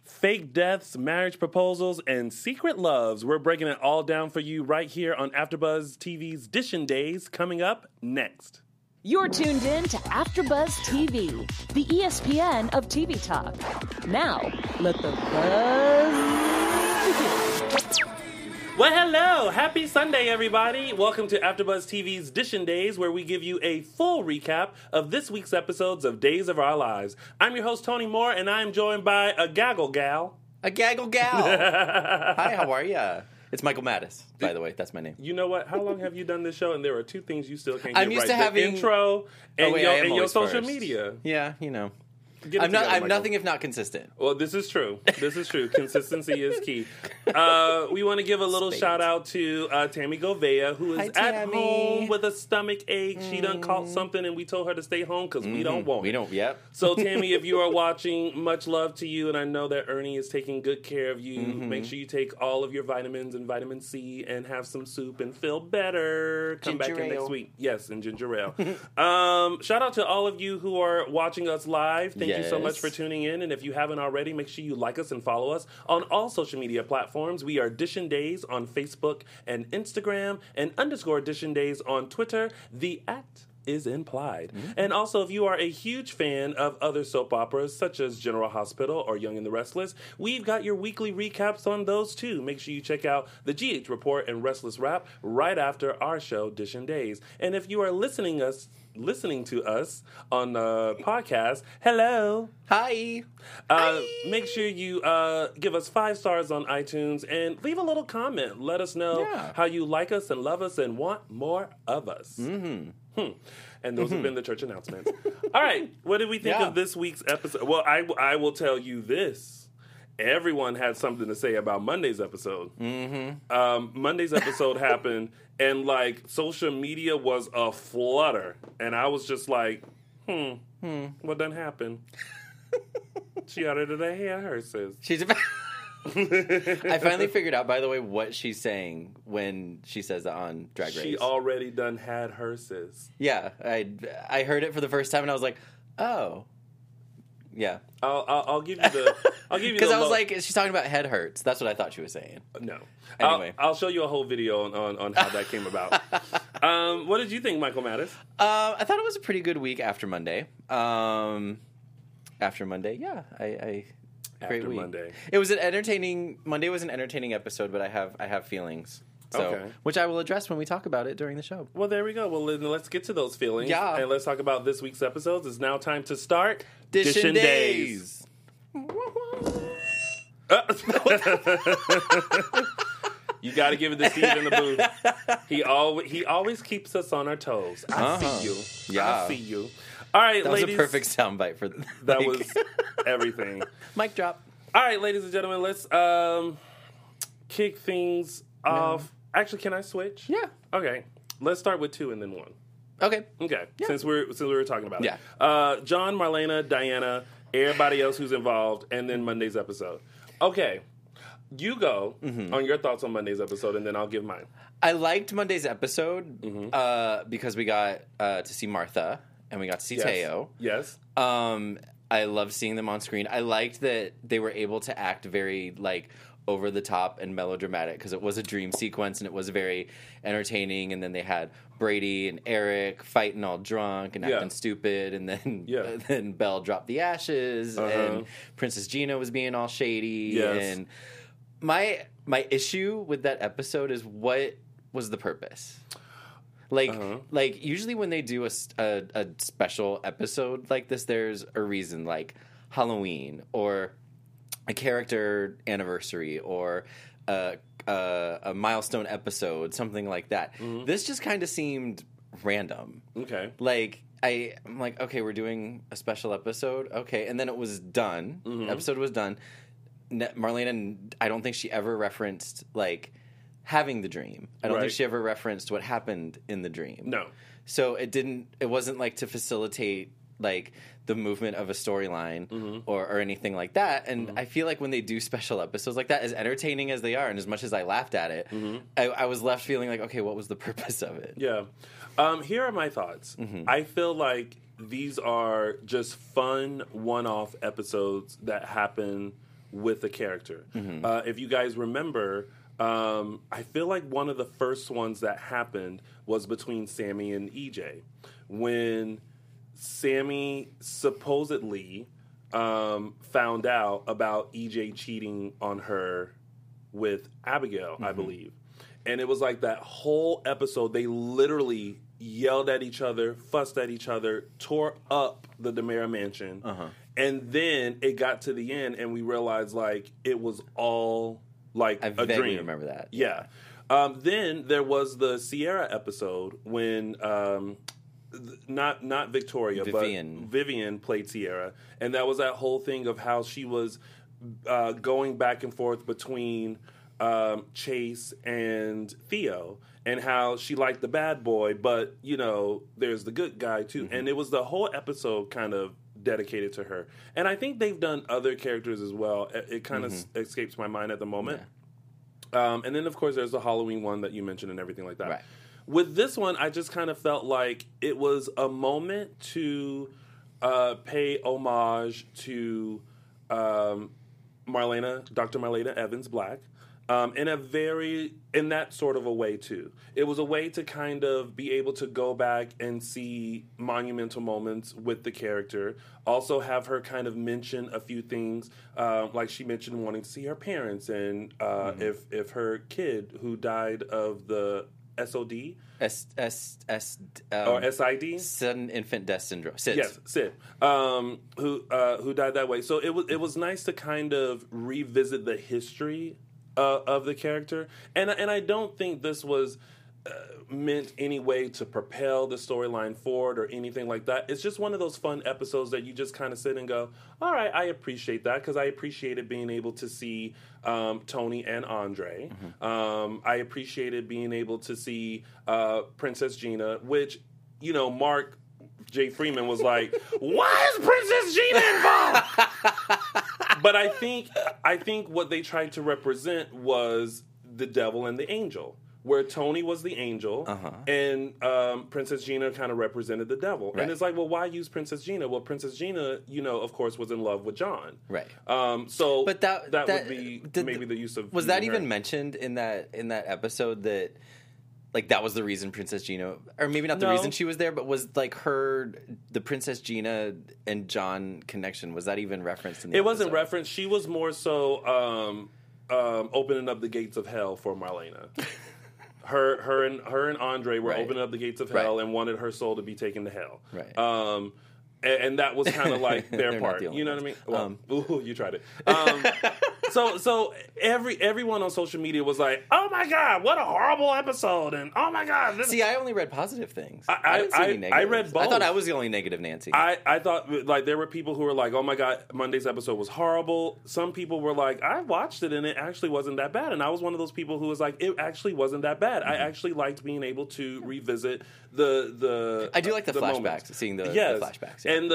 Fake deaths, marriage proposals, and secret loves. We're breaking it all down for you right here on AfterBuzz TV's Dishin' Days, coming up next. You're tuned in to AfterBuzz TV, the ESPN of TV talk. Now, let the buzz begin. Well, hello! Happy Sunday, everybody! Welcome to AfterBuzz TV's Dishin' Days, where we give you a full recap of this week's episodes of Days of Our Lives. I'm your host, Tony Moore, and I'm joined by a gaggle gal. A gaggle gal. Hi, how are ya? It's Michael Mattis, by the way. That's my name. You know what? How long have you done this show? And there are two things you still can't get I'm used right. to having the intro and your social first. media. Yeah, you know. I'm nothing if not consistent. Well, this is true. Consistency is key. We want to give a little shout out to Tammy Govea, who is at home with a stomach ache. She done caught something, and we told her to stay home because we don't want it. We don't, yep. So, Tammy, if you are watching, much love to you, and I know that Ernie is taking good care of you. Make sure you take all of your vitamins and vitamin C and have some soup and feel better. Come back in next week. Yes, and ginger ale. Shout out to all of you who are watching us live. Thank you so much for tuning in, and if you haven't already, make sure you like us and follow us on all social media platforms. We are Dishin' Days on Facebook and Instagram, and _Dishin' Days on Twitter. The @ is implied. And also, if you are a huge fan of other soap operas, such as General Hospital or Young and the Restless, we've got your weekly recaps on those too. Make sure you check out the GH Report and Restless Wrap right after our show, Dishin' Days. And if you are listening to us on the podcast, hello. Hi. Make sure you give us 5 stars on iTunes and leave a little comment. Let us know how you like us and love us and want more of us. And those have been the church announcements. All right, what did we think of this week's episode? Well, I will tell you this. Everyone had something to say about Monday's episode. Monday's episode happened, and like social media was a flutter, and I was just like, what done happened? She out of the hair, her sis. I finally figured out, by the way, what she's saying when she says that on Drag Race. She already done had her sis. Yeah, I heard it for the first time, and I was like, oh. Yeah, I'll give you the. Because I was like, she's talking about head hurts. That's what I thought she was saying. No. Anyway, I'll show you a whole video on how that came about. What did you think, Michael Mattis? I thought it was a pretty good week after Monday. After Monday, yeah, great week. Monday. It was an entertaining. Monday was an entertaining episode, but I have feelings. So, which I will address when we talk about it during the show. Well, there we go. Well, let's get to those feelings. Yeah. And let's talk about this week's episodes. It's now time to start Dishin' Days. You got to give it to Steve in the booth. He always keeps us on our toes. I see you. Yeah. I see you. All right, that ladies. That was a perfect soundbite for that was everything. Mic drop. All right, ladies and gentlemen, let's kick things off. Actually, can I switch? Yeah. Okay. Let's start with 2 and then 1. Okay. Okay. Yeah. Since we were talking about it. Yeah. John, Marlena, Diana, everybody else who's involved, and then Monday's episode. Okay. You go on your thoughts on Monday's episode, and then I'll give mine. I liked Monday's episode because we got to see Martha and we got to see Teo. Yes. I loved seeing them on screen. I liked that they were able to act very like over the top and melodramatic because it was a dream sequence and it was very entertaining. And then they had Brady and Eric fighting all drunk and acting stupid, and then Belle dropped the ashes, and Princess Gina was being all shady. And my issue with that episode is, what was the purpose? Like usually when they do a special episode like this, there's a reason, like Halloween or a character anniversary or a milestone episode, something like that. This just kind of seemed random. Okay. Like I'm like, okay, we're doing a special episode. Okay, and then it was done. Episode was done. Marlena, I don't think she ever referenced like having the dream. I don't think she ever referenced what happened in the dream. No. So it wasn't like to facilitate like the movement of a storyline or anything like that. And I feel like when they do special episodes like that, as entertaining as they are, and as much as I laughed at it, I was left feeling like, okay, what was the purpose of it? Yeah. Here are my thoughts. I feel like these are just fun one-off episodes that happen with the character. If you guys remember, I feel like one of the first ones that happened was between Sammy and EJ. When Sammy supposedly found out about EJ cheating on her with Abigail, I believe. And it was like that whole episode, they literally yelled at each other, fussed at each other, tore up the DiMera mansion. And then it got to the end, and we realized, like, it was all, like, I a vaguely dream. remember that. Yeah. Then there was the Sierra episode when... not Victoria, Vivian. but Vivian played Sierra, and that was that whole thing of how she was going back and forth between Chase and Theo, and how she liked the bad boy, but you know, there's the good guy too, and it was the whole episode kind of dedicated to her. And I think they've done other characters as well. It kind of escapes my mind at the moment. Yeah. And then of course there's the Halloween one that you mentioned and everything like that. Right. With this one, I just kind of felt like it was a moment to pay homage to Dr. Marlena Evans Black, in that sort of a way too. It was a way to kind of be able to go back and see monumental moments with the character. Also have her kind of mention a few things, like she mentioned wanting to see her parents, and if her kid who died of the SOD? Or SID? Sudden Infant Death Syndrome. SIDS. Yes, SID. Who died that way. So it was nice to kind of revisit the history of the character. And I don't think this was meant any way to propel the storyline forward or anything like that. It's just one of those fun episodes that you just kind of sit and go, all right, I appreciate that, because I appreciated being able to see Tony and Andre. I appreciated being able to see Princess Gina, which, you know, Mark J. Freeman was like, why is Princess Gina involved? But I think what they tried to represent was the devil and the angel, where Tony was the angel, and Princess Gina kind of represented the devil. Right. And it's like, well, why use Princess Gina? Well, Princess Gina, you know, of course, was in love with John. Right. So but that would be maybe the use of... Was that even mentioned in that episode that, like, that was the reason Princess Gina... Or maybe not the reason she was there, but was, like, the Princess Gina and John connection, was that even referenced in the episode? It wasn't referenced. She was more so opening up the gates of hell for Marlena. Her and Andre were opening up the gates of hell and wanted her soul to be taken to hell. Right. And that was kind of like their part. You know what I mean? Well, ooh, you tried it. So everyone on social media was like, "Oh my god, what a horrible episode!" And "Oh my god." I only read positive things. I didn't see any negatives. I read both. I thought I was the only negative Nancy. I thought, like, there were people who were like, "Oh my god, Monday's episode was horrible." Some people were like, "I watched it and it actually wasn't that bad." And I was one of those people who was like, "It actually wasn't that bad." I actually liked being able to revisit the. I do like the flashbacks, moments. Seeing the flashbacks, and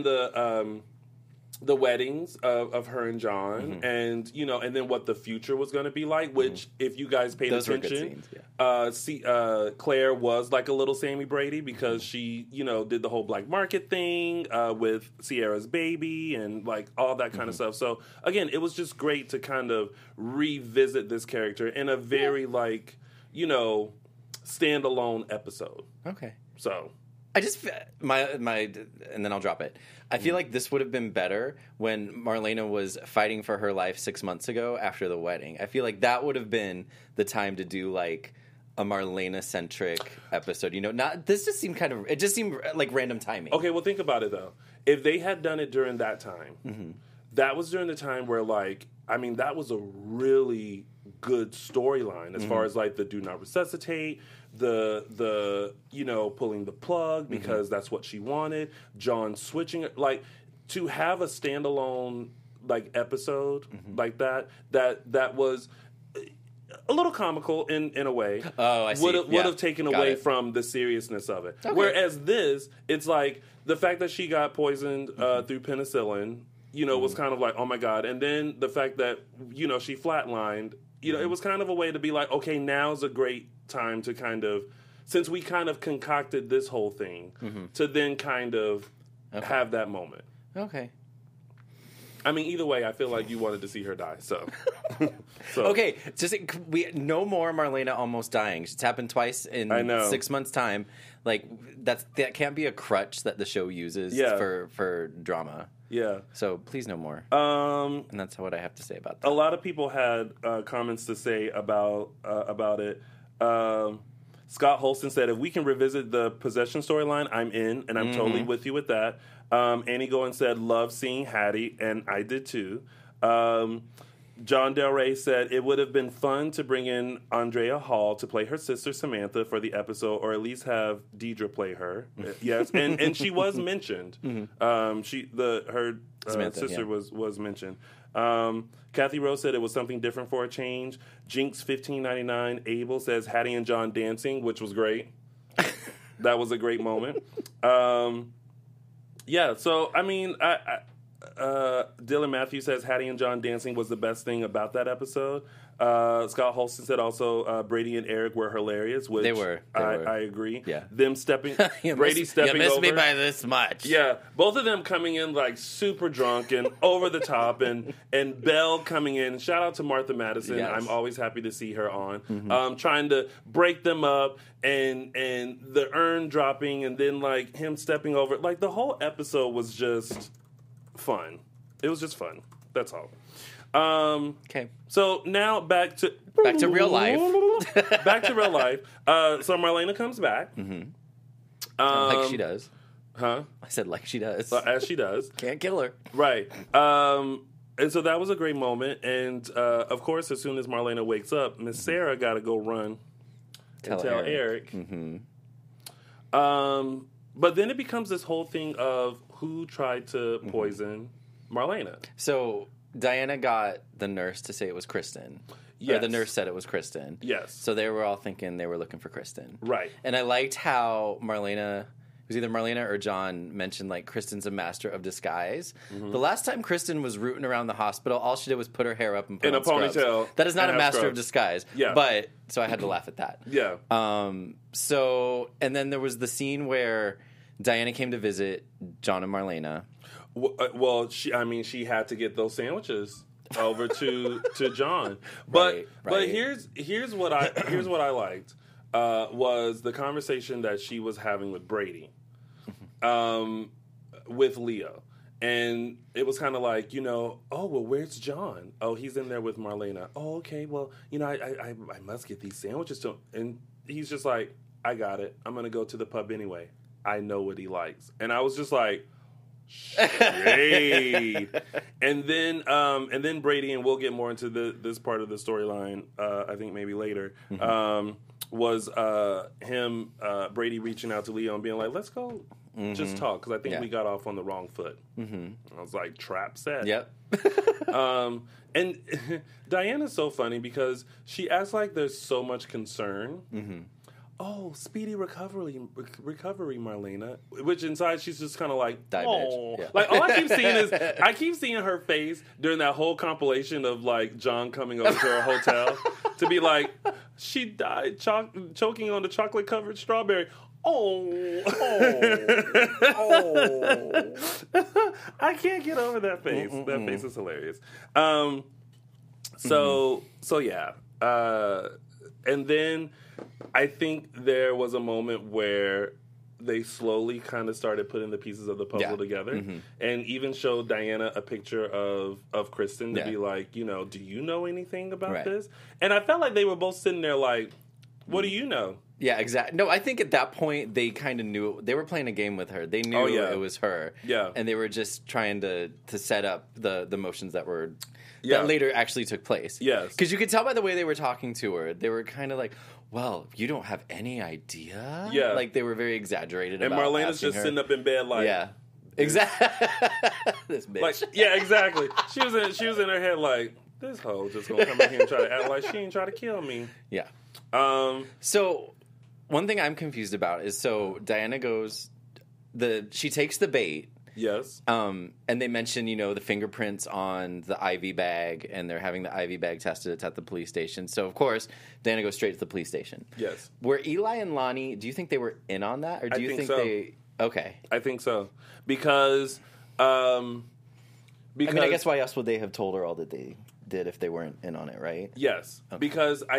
the weddings of her and John, and you know, and then what the future was going to be like. Which, if you guys paid attention, Claire was like a little Sammy Brady, because she, you know, did the whole black market thing with Sierra's baby and like all that kind of stuff. So again, it was just great to kind of revisit this character in a very like, you know, standalone episode. Okay, so. I just my and then I'll drop it. I feel like this would have been better when Marlena was fighting for her life 6 months ago after the wedding. I feel like that would have been the time to do like a Marlena centric episode. You know, this just seemed it just seemed like random timing. Okay, well, think about it though. If they had done it during that time, that was during the time where, like, I mean, that was a really good storyline as far as like the do not resuscitate, the you know, pulling the plug because that's what she wanted, John switching it, like, to have a standalone like episode like that was a little comical in a way. Oh, I see. Would have taken away from the seriousness of it. Okay. Whereas this, it's like the fact that she got poisoned through penicillin, you know, was kind of like, oh my god. And then the fact that, you know, she flatlined, you know, it was kind of a way to be like, okay, now's a great time to kind of, since we kind of concocted this whole thing, to then kind of have that moment. Okay. I mean, either way, I feel like you wanted to see her die. So, Okay, we no more Marlena almost dying. It's happened twice in 6 months' time. Like that can't be a crutch that the show uses for drama. Yeah. So please no more. And that's what I have to say about that. A lot of people had comments to say about it. Scott Holston said, if we can revisit the possession storyline, I'm in, and I'm totally with you with that. Annie Goen said, love seeing Hattie, and I did too. John Del Rey said, it would have been fun to bring in Andrea Hall to play her sister Samantha for the episode, or at least have Deidre play her. Yes, and she was mentioned. Her Samantha, sister was mentioned. Kathy Rose said it was something different for a change. Jinx 1599 Abel says Hattie and John dancing, which was great. That was a great moment. Yeah, so I mean, Dylan Matthews says Hattie and John dancing was the best thing about that episode. Scott Holston said also Brady and Eric were hilarious, which they were. I agree. Yeah. Them stepping, Brady stepping over. You missed me by this much. Yeah, both of them coming in like super drunk and over the top, and Belle coming in. Shout out to Martha Madison. Yes. I'm always happy to see her on. Trying to break them up and the urn dropping, and then like him stepping over. Like the whole episode was just fun. It was just fun. That's all. Okay. So now back to real life. Back to real life. So Marlena comes back. Like she does. Huh? I said like she does. As she does. Can't kill her. Right. And so that was a great moment. And, of course, as soon as Marlena wakes up, Miss Sarah got to go run and tell Eric. But then it becomes this whole thing of who tried to poison Marlena. So Diana got the nurse to say it was Kristen. Yes. Or the nurse said it was Kristen. Yes. So they were all thinking they were looking for Kristen. Right. And I liked how Marlena, it was either Marlena or John, mentioned like Kristen's a master of disguise. The last time Kristen was rooting around the hospital, all she did was put her hair up and put in on a ponytail. Scrubs. That is not a master of disguise. Yeah. But so I had to laugh at that. Yeah. So and then there was the scene where Diana came to visit John and Marlena. Well, she had to get those sandwiches over to John. But here's what I liked was the conversation that she was having with Brady, with Leo. And it was kind of like, oh, well, where's John? Oh, he's in there with Marlena. Oh, okay, well, I must get these sandwiches to him. And he's just like, I got it. I'm going to go to the pub anyway. I know what he likes. And I was just like, shade. and then Brady, and we'll get more into this part of the storyline, I think maybe later, was him, Brady reaching out to Leo and being like, let's go just talk, because I think we got off on the wrong foot. I was like, trap set. Yep. And Diana's so funny because she acts like there's so much concern. Oh, speedy recovery, Marlena. Which inside she's just kind of like, oh. Yeah. Like all I keep seeing is her face during that whole compilation of like John coming over to her hotel to be like, she died choking on the chocolate covered strawberry. Oh. I can't get over that face. That face is hilarious. So yeah. And then I think there was a moment where they slowly kind of started putting the pieces of the puzzle together, and even showed Diana a picture of Kristen to be like, do you know anything about this? And I felt like they were both sitting there like, what do you know? Yeah, exactly. No, I think at that point they kind of knew they were playing a game with her. They knew it was her. Yeah, and they were just trying to set up the motions that were that later actually took place. Yes, because you could tell by the way they were talking to her. They were kind of like, well, you don't have any idea? Yeah. Like, they were very exaggerated and about Marlena's just sitting up in bed like... Yeah. Exactly. This bitch. Like, yeah, exactly. She was in her head like, this hoe just gonna come in here and try to act like she ain't try to kill me. Yeah. So, one thing I'm confused about is, Diana goes... She takes the bait... Yes. And they mention, the fingerprints on the IV bag, and they're having the IV bag tested. It's at the police station. So, of course, Diana goes straight to the police station. Yes. Were Eli and Lonnie, do you think they were in on that? Or do you think so. they... Okay. I think so. Because Because, I mean, I guess why else would they have told her all that they did if they weren't in on it, right? Yes. Okay. Because I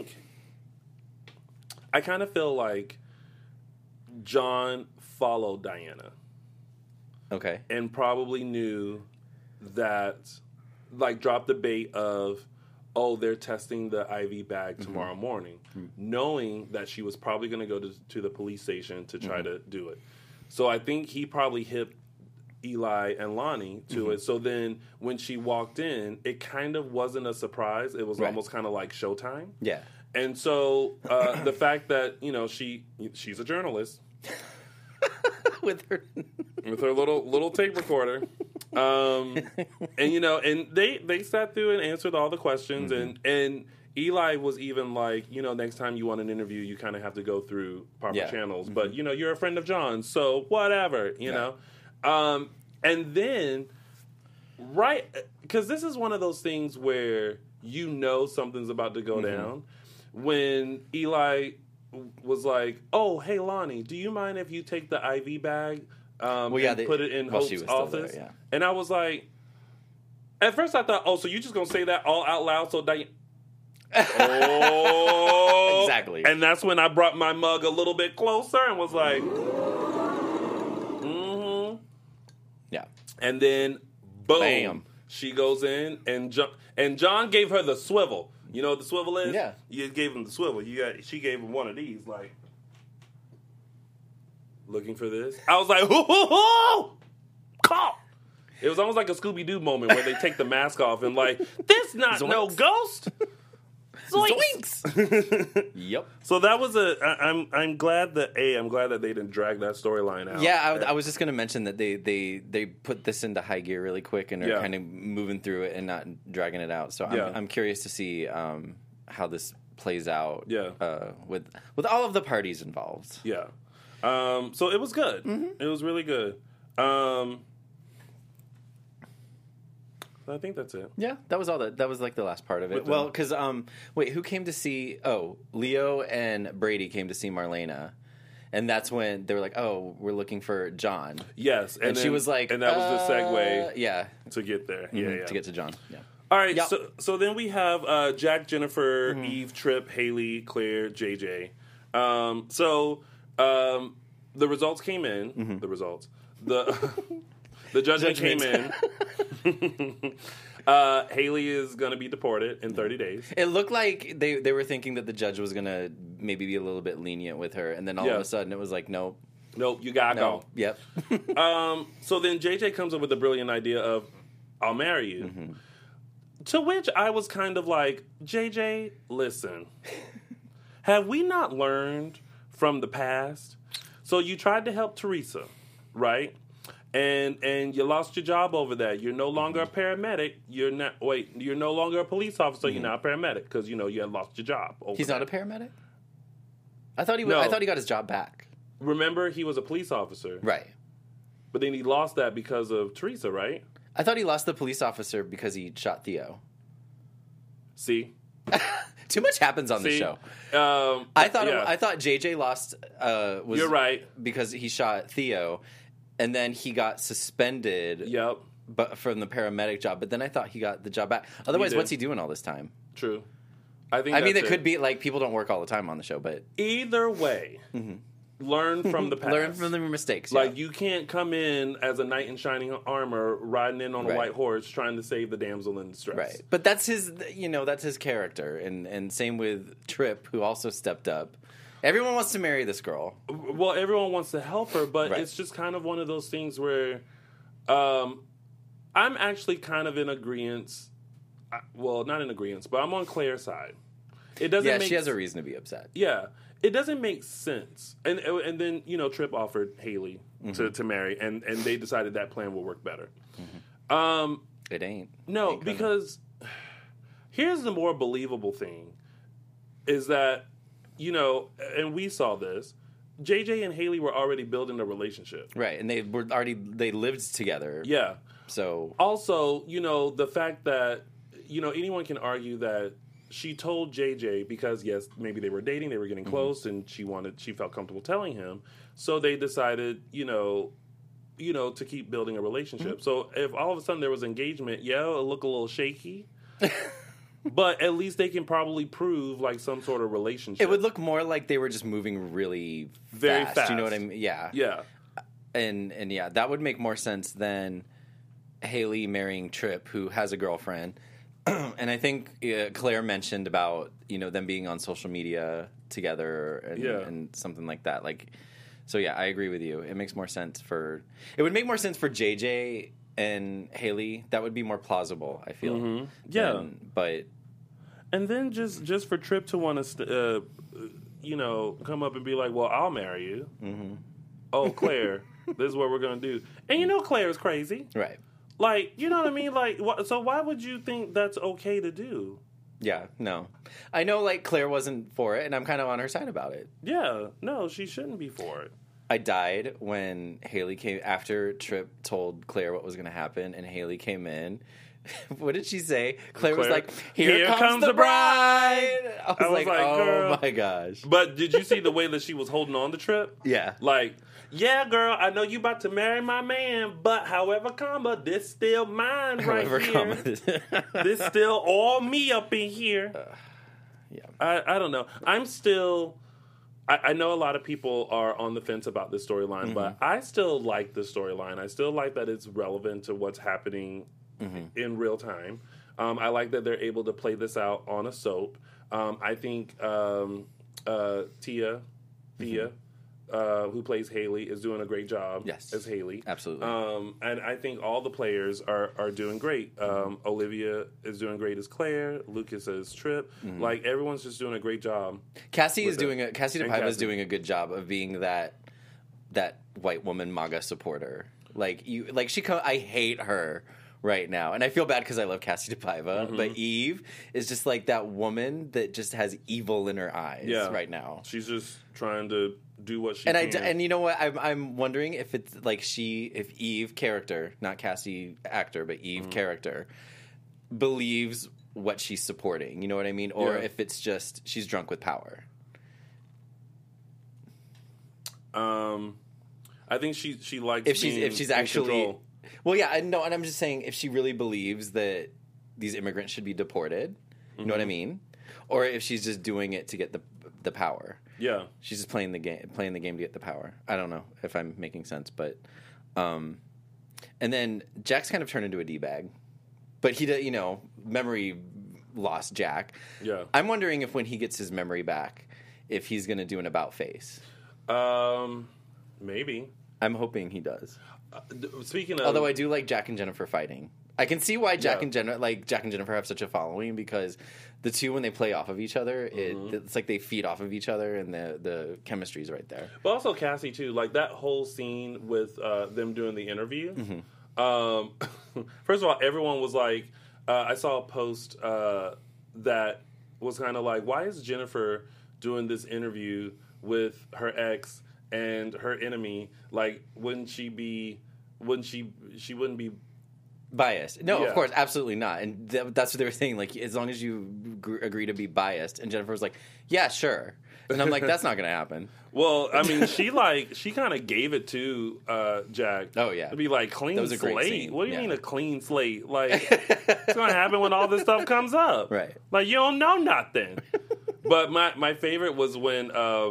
kind of feel like John followed Diana. Okay. And probably knew that, like, dropped the bait of, oh, they're testing the IV bag tomorrow morning, knowing that she was probably going to go to the police station to try to do it. So I think he probably hit Eli and Lonnie to it. So then when she walked in, it kind of wasn't a surprise. It was almost kind of like showtime. Yeah. And so the fact that, you know, she's a journalist. with her little tape recorder. And, you know, and they sat through and answered all the questions. And Eli was even like, you know, next time you want an interview, you kind of have to go through proper channels. But, you know, you're a friend of John's, so whatever, you know. And then, right, because this is one of those things where you know something's about to go down. When Eli was like, oh, hey, Lonnie, do you mind if you take the IV bag and put it in Hope's office? There, and I was like, at first I thought, oh, so you just going to say that all out loud so Diana... Oh, exactly. And that's when I brought my mug a little bit closer and was like, yeah. And then, boom, bam, she goes in and John gave her the swivel. You know what the swivel is? Yeah. You gave him the swivel. She gave him one of these, like, looking for this. I was like, hoo. It was almost like a Scooby-Doo moment where they take the mask off and like, this not Zoinks. No ghost. Zoinks. Yep. So that was I'm glad that they didn't drag that storyline out. Yeah, I was just going to mention that they put this into high gear really quick and are kind of moving through it and not dragging it out. So I'm curious to see how this plays out. Yeah. With all of the parties involved. Yeah. So it was good. Mm-hmm. It was really good. I think that's it. Yeah, that was all. That was like the last part of it. Well, because wait, who came to see? Oh, Leo and Brady came to see Marlena, and that's when they were like, "Oh, we're looking for John." Yes, and she was like, and that was the segue. Yeah, to get there. Mm-hmm, yeah, to get to John. Yeah. All right. Yep. So then we have Jack, Jennifer, Eve, Trip, Haley, Claire, JJ. The results came in. Mm-hmm. The results. The judgment came in. Haley is going to be deported in 30 days. It looked like they were thinking that the judge was going to maybe be a little bit lenient with her, and then all of a sudden it was like, nope. Nope, you got to go. Yep. So then JJ comes up with the brilliant idea of, I'll marry you. Mm-hmm. To which I was kind of like, JJ, listen. Have we not learned from the past? So you tried to help Teresa, right? And you lost your job over that. You're no longer a paramedic. You're no longer a police officer. You're not a paramedic because you had lost your job. He's not a paramedic? I thought he got his job back. Remember, he was a police officer. Right. But then he lost that because of Teresa, right? I thought he lost the police officer because he shot Theo. See? Too much happens on the show. I thought JJ lost was You're right. because he shot Theo. And then he got suspended but from the paramedic job. But then I thought he got the job back. Otherwise, what's he doing all this time? True. I mean, it could be like people don't work all the time on the show, but... Either way, learn from the past. Learn from the mistakes. Like, you can't come in as a knight in shining armor, riding in on a white horse, trying to save the damsel in distress. Right. But that's his character. And same with Trip, who also stepped up. Everyone wants to marry this girl. Well, everyone wants to help her, but it's just kind of one of those things where I'm actually kind of in agreement. Well, not in agreement, but I'm on Claire's side. It doesn't. Yeah, she has a reason to be upset. Yeah, it doesn't make sense. And then Trip offered Haley to marry, and they decided that plan will work better. Mm-hmm. It ain't. No, because here's the more believable thing: is that. And we saw this. JJ and Haley were already building a relationship. Right, and they lived together. Yeah. So also, the fact that anyone can argue that she told JJ because yes, maybe they were dating, they were getting close, and she felt comfortable telling him. So they decided, to keep building a relationship. So if all of a sudden there was engagement, it'll look a little shaky. But at least they can probably prove like some sort of relationship. It would look more like they were just moving really very fast. You know what I mean? Yeah. Yeah. And that would make more sense than Haley marrying Tripp, who has a girlfriend. And I think Claire mentioned about them being on social media together and something like that. Like, so yeah, I agree with you. It would make more sense for JJ and Haley. That would be more plausible, I feel. Mm-hmm. Yeah, but and then just for Tripp to want to come up and be like, well, I'll marry you. Mm-hmm. Oh, Claire, this is what we're gonna do. And Claire is crazy, right? Like, you know what I mean? Like, so why would you think that's okay to do? Yeah, no. I know, like, Claire wasn't for it, and I'm kind of on her side about it. Yeah, no, she shouldn't be for it. I died when Haley came, after Tripp told Claire what was going to happen, and Haley came in. What did she say? Claire was like, here comes the bride! I was like, oh, girl. My gosh. But did you see the way that she was holding on to Tripp? Yeah. Like, yeah, girl, I know you about to marry my man, but however, this still mine right here. This still all me up in here. Yeah. I don't know. I'm still... I know a lot of people are on the fence about this storyline, but I still like the storyline. I still like that it's relevant to what's happening in real time. I like that they're able to play this out on a soap. I think Thea, who plays Haley, is doing a great job as Haley. Absolutely. And I think all the players are doing great. Olivia is doing great as Claire. Lucas as Tripp. Like, everyone's just doing a great job. Cassie DePaiva is doing a good job of being that white woman MAGA supporter. I hate her right now, and I feel bad because I love Cassie DePaiva, but Eve is just like that woman that just has evil in her eyes right now. She's just trying to do what she can. And you know what? I'm wondering if it's like if Eve character, not Cassie actor, but Eve character, believes what she's supporting. You know what I mean? Or if it's just she's drunk with power. I think she likes if she's actually control. Well, yeah, I know, and I'm just saying if she really believes that these immigrants should be deported, you know what I mean? Or if she's just doing it to get the power. Yeah, she's just playing the game to get the power. I don't know if I'm making sense, but and then Jack's kind of turned into a d-bag, but he memory lost Jack. Yeah, I'm wondering if when he gets his memory back, if he's going to do an about face. Maybe. I'm hoping he does. Speaking of, although I do like Jack and Jennifer fighting. I can see why Jack and Jennifer have such a following, because the two, when they play off of each other, it's like they feed off of each other, and the chemistry is right there. But also Cassie too, like that whole scene with them doing the interview. First of all, everyone was like, I saw a post that was kind of like, why is Jennifer doing this interview with her ex and her enemy? Like, she wouldn't be biased. No, of course, absolutely not. And that's what they were saying. Like, as long as you agree to be biased. And Jennifer was like, yeah, sure. And I'm like, that's not going to happen. Well, I mean, she kind of gave it to Jack. Oh, yeah. To be like, clean slate? What do you mean a clean slate? Like, it's going to happen when all this stuff comes up. Right. Like, you don't know nothing. But my favorite was when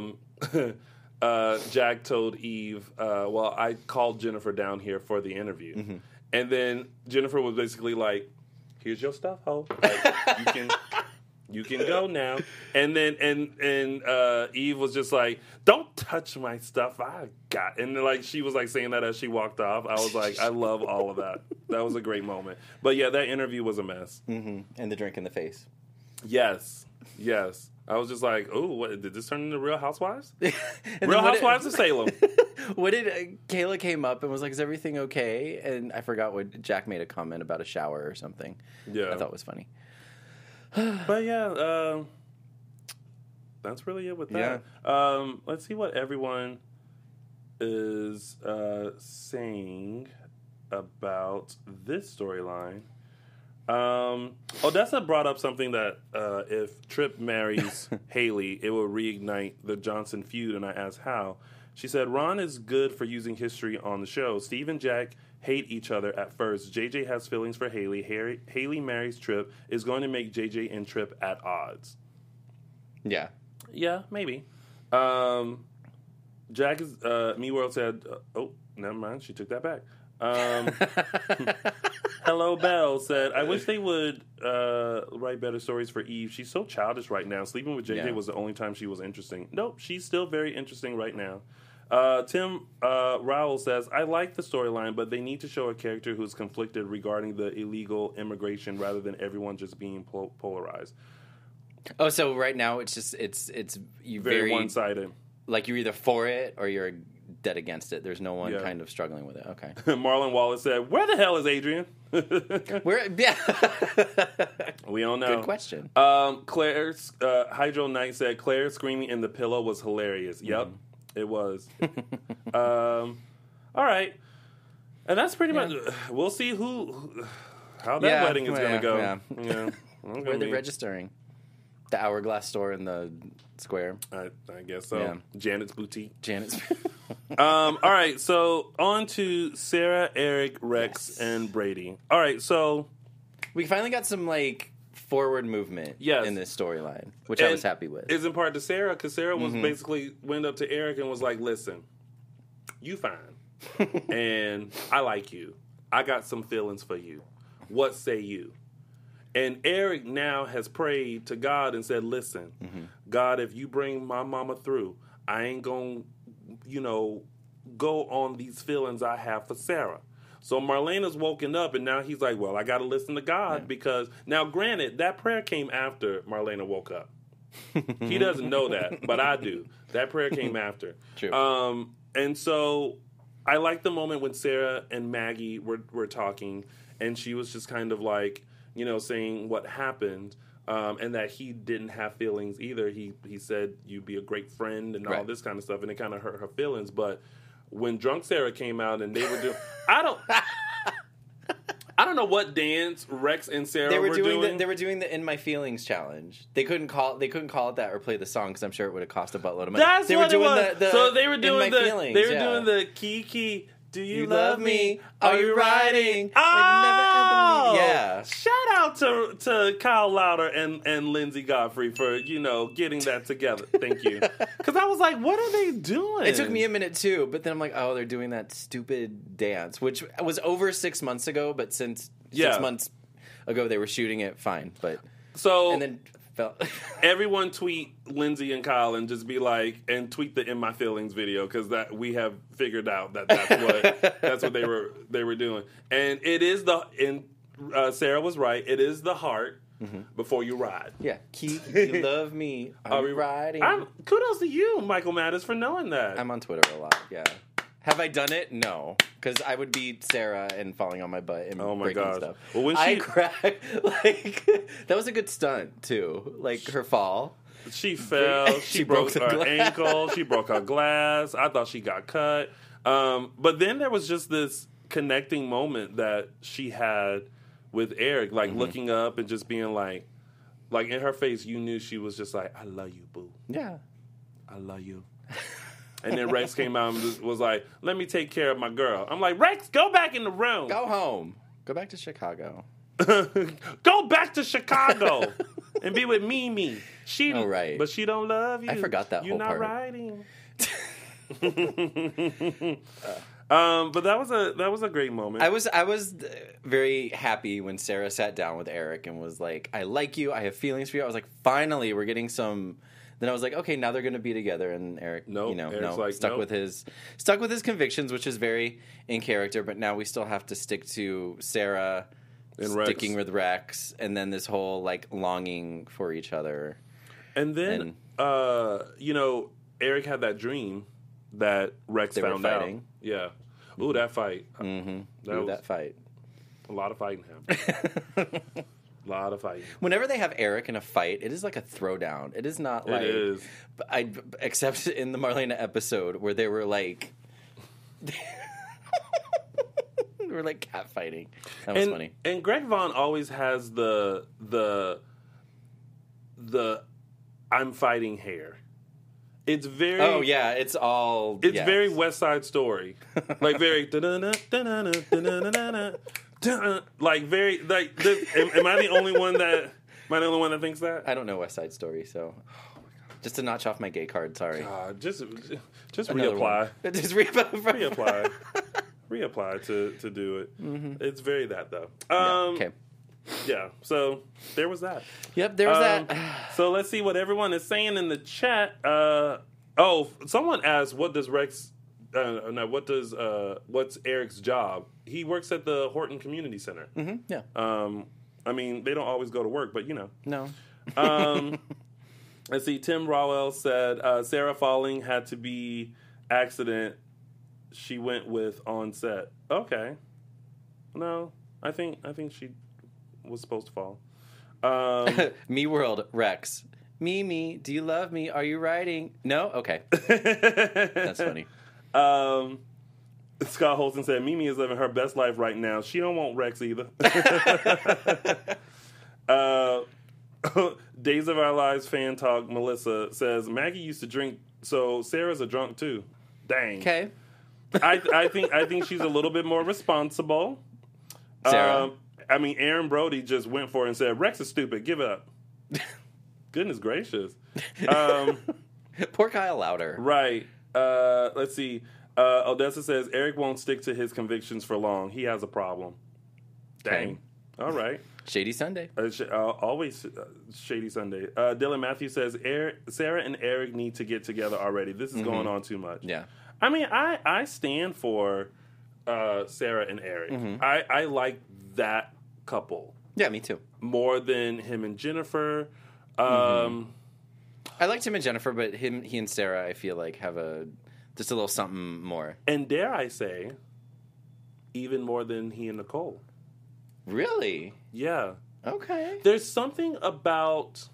Jack told Eve, well, I called Jennifer down here for the interview. And then Jennifer was basically like, here's your stuff, ho. Like, you can go now. And then Eve was just like, don't touch my stuff. And like she was like saying that as she walked off. I was like, I love all of that. That was a great moment. But yeah, that interview was a mess. And the drink in the face. Yes. I was just like, oh, what, did this turn into Real Housewives? Real Housewives of Salem. What did Kayla came up and was like, is everything okay? And I forgot what Jack made a comment about a shower or something. Yeah. I thought was funny. But yeah, that's really it with that. Yeah. Let's see what everyone is saying about this storyline. Odessa brought up something that if Tripp marries Haley, it will reignite the Johnson feud, and I asked how. She said, Ron is good for using history on the show. Steve and Jack hate each other at first. JJ has feelings for Haley. Haley marries Trip is going to make JJ and Trip at odds. Yeah. Yeah, maybe. Jack is, Me World said, oh, never mind. She took that back. Hello Bell said, I wish they would write better stories for Eve. She's so childish right now. Sleeping with JJ was the only time she was interesting. Nope, she's still very interesting right now. Tim Rowell says, I like the storyline, but they need to show a character who's conflicted regarding the illegal immigration rather than everyone just being polarized. Oh, so right now it's just it's you very one-sided. Like you're either for it or you're dead against it. There's no one kind of struggling with it. Okay. Marlon Wallace said, where the hell is Adrian? Yeah. We don't know. Good question. Claire's Hydro Knight said, Claire screaming in the pillow was hilarious. Yep, it was. All right. And that's pretty much, we'll see how that wedding is going to go. Yeah. Where they're registering. The Hourglass store in the square. I guess so. Yeah. Janet's Boutique. All right, so on to Sarah, Eric, Rex, and Brady. All right, so we finally got some forward movement in this storyline, which I was happy with. It's in part to Sarah, because Sarah was basically went up to Eric and was like, listen, you fine, and I like you. I got some feelings for you. What say you? And Eric now has prayed to God and said, listen, God, if you bring my mama through, I ain't going to, go on these feelings I have for Sarah. So Marlena's woken up, and now he's like, well, I got to listen to God because... Now, granted, that prayer came after Marlena woke up. He doesn't know that, but I do. That prayer came after. True. And so I like the moment when Sarah and Maggie were talking, and she was just kind of like... saying what happened, and that he didn't have feelings either. He said, you'd be a great friend and all this kind of stuff, and it kind of hurt her feelings. But when Drunk Sarah came out and they were doing... I don't know what dance Rex and Sarah were doing. They were doing the In My Feelings challenge. They couldn't call it that or play the song because I'm sure it would have cost a buttload of money. That's what it was. So they were doing doing the Kiki... Do you love me? Are you riding? Oh! Yeah. Shout out to Kyle Louder and Lindsay Godfrey for, getting that together. Thank you. Because I was like, what are they doing? It took me a minute too, but then I'm like, oh, they're doing that stupid dance, which was over 6 months ago, but since 6 months ago they were shooting it, fine. But and then everyone tweet Lindsay and Kyle and just be like, and tweet the In My Feelings video because that we have figured out that's what they were doing. And it is Sarah was right. It is the heart before you ride. Yeah, you love me. Are we riding? Kudos to you, Michael Mattis, for knowing that. I'm on Twitter a lot. Yeah. Have I done it? No, because I would be Sarah and falling on my butt and breaking stuff. Well, when I cracked, that was a good stunt too. Her fall. She fell. She broke her ankle. She broke her glass. I thought she got cut. But then there was just this connecting moment that she had with Eric, looking up and just being like in her face, you knew she was just like, I love you, boo. Yeah. I love you. And then Rex came out and was like, let me take care of my girl. I'm like, Rex, go back in the room. Go home. Go back to Chicago. Go back to Chicago and be with Mimi. Right. But she don't love you. I forgot that You're whole part. You're not riding. But that was a great moment. I was very happy when Sarah sat down with Eric and was like, I like you. I have feelings for you. I was like, finally, we're getting some... Then I was like, okay, now they're going to be together, and Eric, stuck with his convictions, which is very in character. But now we still have to stick to Sarah and sticking with Rex, and then this whole longing for each other. And then, Eric had that dream that Rex found out. Yeah. Ooh, that fight. Mm-hmm. That fight. A lot of fighting happened. A lot of fighting. Whenever they have Eric in a fight, it is like a throwdown. It is not like... It is. Except in the Marlena episode where they were like... they were like catfighting. That was funny. And Greg Vaughn always has the I'm fighting hair. It's very. Oh yeah, it's all. It's yes. very West Side Story, like very. Like very like. Am I the only one that? Am I the only one that thinks that? I don't know West Side Story, so just to notch off my gay card. Sorry. Just Another reapply. one. Just reapply. Reapply to do it. Mm-hmm. It's very that though. Okay. Yeah. So there was that. Yep, there was that. So let's see what everyone is saying in the chat. Someone asked, "What does Rex? What's Eric's job? He works at the Horton Community Center. Mm-hmm. Yeah. I mean, they don't always go to work, but No. Let's see. Tim Rowell said Sarah falling had to be accident. She went with on set. Okay. No, I think she was supposed to fall. Me World Rex. Mimi, do you love me? Are you riding? No? Okay. That's funny. Scott Holston said Mimi is living her best life right now. She don't want Rex either. Days of Our Lives fan talk. Melissa says Maggie used to drink, so Sarah's a drunk too. Dang. Okay. I think she's a little bit more responsible. Sarah. I mean, Aaron Brody just went for it and said Rex is stupid. Give it up. Goodness gracious. Poor Kyle Louder. Right. Let's see. Odessa says Eric won't stick to his convictions for long. He has a problem. Dang. Okay. All right. Shady Sunday. Always Shady Sunday. Dylan Matthews says Sarah and Eric need to get together already. This is going on too much. Yeah. I mean, I stand for Sarah and Eric. Mm-hmm. I like that couple. Yeah, me too. More than him and Jennifer. I liked him and Jennifer, but he and Sarah, I feel like, have just a little something more. And dare I say, even more than he and Nicole. Really? Yeah. Okay. There's something about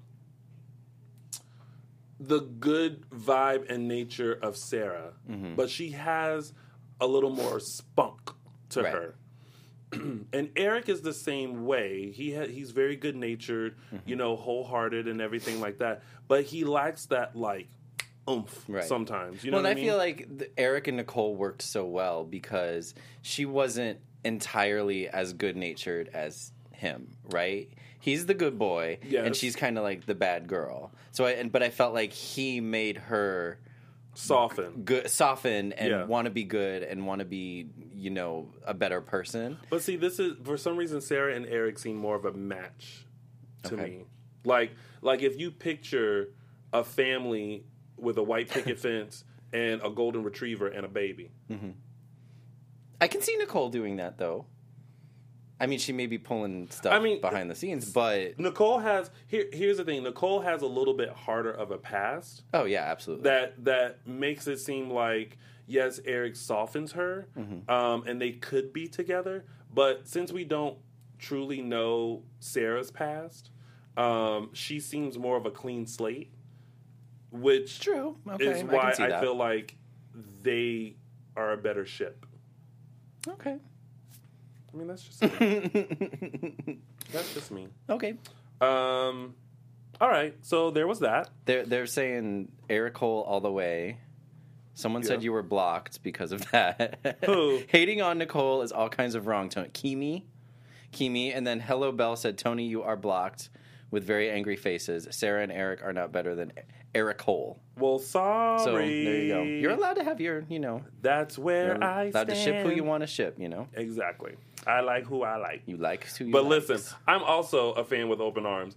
the good vibe and nature of Sarah, but she has a little more spunk to her. And Eric is the same way. He's very good natured, wholehearted and everything like that. But he lacks that oomph sometimes. You know what I mean? I feel like Eric and Nicole worked so well because she wasn't entirely as good natured as him, right? He's the good boy, and she's kind of like the bad girl. But I felt like he made her soften and want to be good and want to be, a better person. But see, this is for some reason Sarah and Eric seem more of a match to me. Like if you picture a family with a white picket fence and a golden retriever and a baby. Mm-hmm. I can see Nicole doing that though. I mean, she may be pulling stuff behind the scenes, but Nicole has here's the thing. Nicole has a little bit harder of a past. Oh yeah, absolutely. That makes it seem like yes, Eric softens her, and they could be together. But since we don't truly know Sarah's past, she seems more of a clean slate, which true. Okay, is why I feel like they are a better ship. Okay. I mean, that's just me. That's just me. Okay. All right. So there was that. They're saying Eric Cole all the way. Someone said you were blocked because of that. Who? Hating on Nicole is all kinds of wrong. Kimi, and then Hello Bell said, Tony, you are blocked with very angry faces. Sarah and Eric are not better than Eric Cole. Well, sorry. So there you go. You're allowed to have your, That's where I stand. Allowed to ship who you want to ship, Exactly. I like who I like. You like who you like. But likes. listen, I'm also a fan with open arms.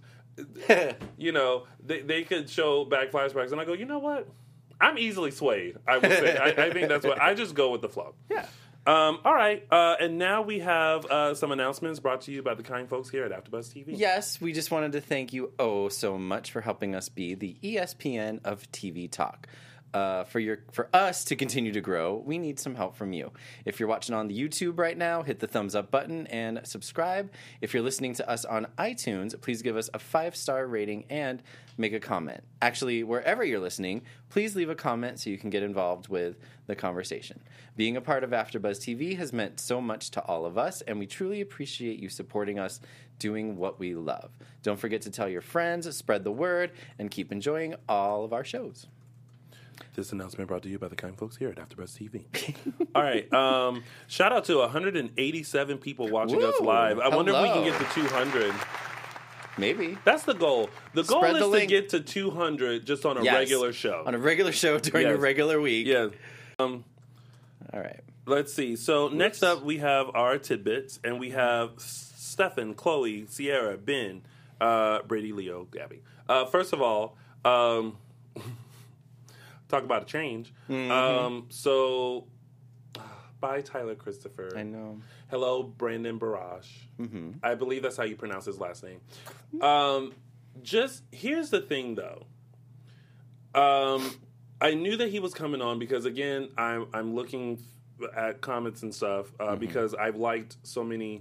They could show back flashbacks, and I go, you know what? I'm easily swayed, I would say. I think that's what... I just go with the flow. Yeah. All right. And now we have some announcements brought to you by the kind folks here at AfterBuzz TV. Yes, we just wanted to thank you so much for helping us be the ESPN of TV talk. For us to continue to grow, we need some help from you. If you're watching on the YouTube right now, hit the thumbs up button and subscribe. If you're listening to us on iTunes, please give us a 5-star rating and make a comment. Actually, wherever you're listening, please leave a comment so you can get involved with the conversation. Being a part of AfterBuzz TV has meant so much to all of us, and we truly appreciate you supporting us doing what we love. Don't forget to tell your friends, spread the word, and keep enjoying all of our shows. This announcement brought to you by the kind folks here at AfterBuzz TV. All right. Shout out to 187 people watching us live. I wonder if we can get to 200. Maybe. That's the goal. The goal Spread is the to link. get to 200 just on a regular show. On a regular show during a regular week. Yeah. All right. Let's see. So next up, we have our tidbits, and we have Stefan, Chloe, Sierra, Ben, Brady, Leo, Gabby. First of all, talk about a change. So, bye, Tyler Christopher. I know. Hello, Brandon Barash. Mm-hmm. I believe that's how you pronounce his last name. Just here's the thing, though. I knew that he was coming on because, again, I'm looking at comments and stuff because I've liked so many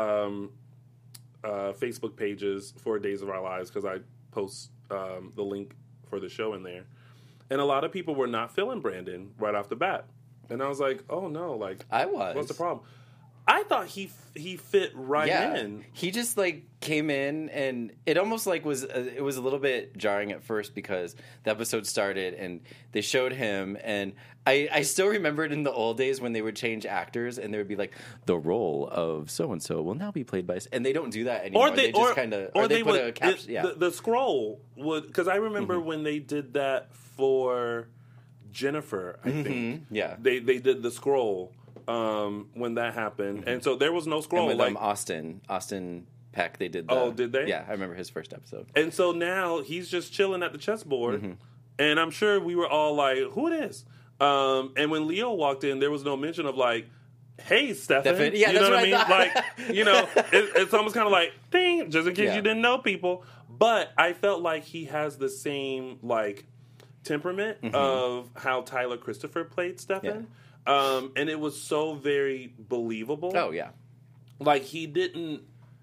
Facebook pages for Days of Our Lives because I post the link for the show in there. And a lot of people were not feeling Brandon right off the bat. And I was like, oh, no, like, I was. What's the problem? I thought he fit right in. He just like came in, and it almost like was a little bit jarring at first because the episode started and they showed him, and I still remember it in the old days when they would change actors and they would be like, the role of so and so will now be played by, and they don't do that anymore. They just kind of they put a caption. Yeah, the scroll would, because I remember when they did that for Jennifer. I think they did the scroll. When that happened, and so there was no scroll. And with Austin Peck, they did. Did they? Yeah, I remember his first episode. And so now he's just chilling at the chessboard, and I'm sure we were all like, "Who it is?" And when Leo walked in, there was no mention of like, "Hey, Stefan." Yeah, you know that's what I mean? thought. Like, you know, it's almost kind of like, "Ding," just in case you didn't know people. But I felt like he has the same like temperament of how Tyler Christopher played Stefan. Yeah. And it was so very believable. Oh yeah, like he didn't